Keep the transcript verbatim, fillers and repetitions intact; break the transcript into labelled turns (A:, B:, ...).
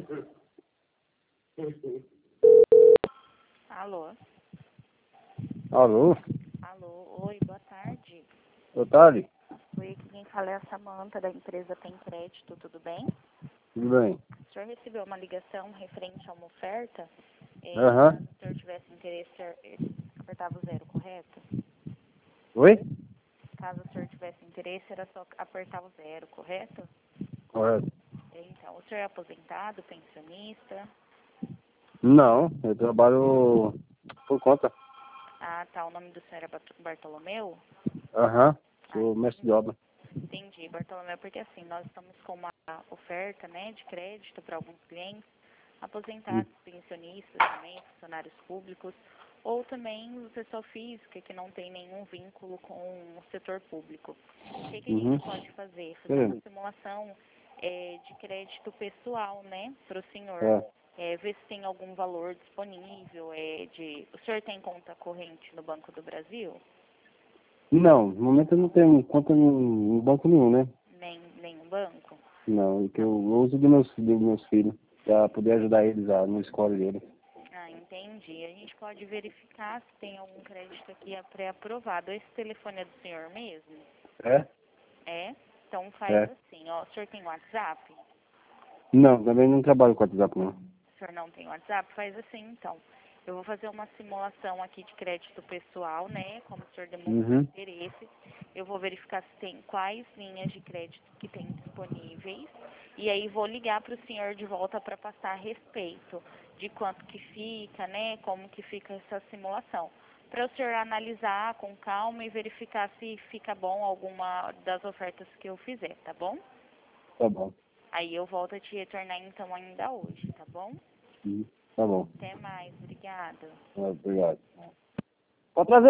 A: Alô?
B: Alô?
A: Alô, oi, boa tarde.
B: Boa tarde.
A: Oi, aqui quem fala é a Samanta, da empresa Tem Crédito, tudo bem?
B: Tudo bem?
A: O senhor recebeu uma ligação referente a uma oferta? É,
B: Aham.
A: caso o senhor tivesse interesse, o senhor eh, apertava o zero, correto?
B: Oi?
A: Caso o senhor tivesse interesse, era só apertar o zero, correto?
B: Correto.
A: Então, o senhor é aposentado, pensionista?
B: Não, eu trabalho por conta.
A: Ah, tá, o nome do senhor é Bart- Bartolomeu?
B: Aham.
A: Ah,
B: Sou mestre de obra.
A: entendi, Bartolomeu, porque assim, nós estamos com uma oferta, né, de crédito para alguns clientes,
B: Hum.
A: aposentados, pensionistas também, funcionários públicos, ou também pessoa física que não tem nenhum vínculo com o setor público. O que, que a
B: Uhum.
A: gente pode fazer? Fazer uma
B: Sim.
A: simulação é, de crédito pessoal, né, para o senhor.
B: É.
A: É, ver se tem algum valor disponível. É, de... O senhor tem conta corrente no Banco do Brasil?
B: Não, no momento eu não tenho conta em, em banco nenhum, né?
A: Nem, nenhum banco?
B: Não, é que eu uso dos meus, dos meus filhos, para poder ajudar eles a, no escola deles.
A: Ah, entendi. A gente pode verificar se tem algum crédito aqui pré-aprovado. Esse telefone é do senhor mesmo?
B: É?
A: É? Então faz
B: É.
A: assim, ó. O senhor tem WhatsApp?
B: Não, também não trabalho com WhatsApp, não.
A: O senhor não tem WhatsApp? Faz assim, então. Eu vou fazer uma simulação aqui de crédito pessoal, né? Como o senhor demonstrou
B: Uhum.
A: interesse. Eu vou verificar se tem quais linhas de crédito que tem disponíveis. E aí vou ligar para o senhor de volta para passar a respeito de quanto que fica, né? Como que fica essa simulação. Para o senhor analisar com calma e verificar se fica bom alguma das ofertas que eu fizer, tá bom?
B: Tá bom.
A: Aí eu volto a te retornar então ainda hoje, tá bom?
B: Uhum. Tá bom.
A: Até mais, obrigada.
B: Obrigado. Pode trazer.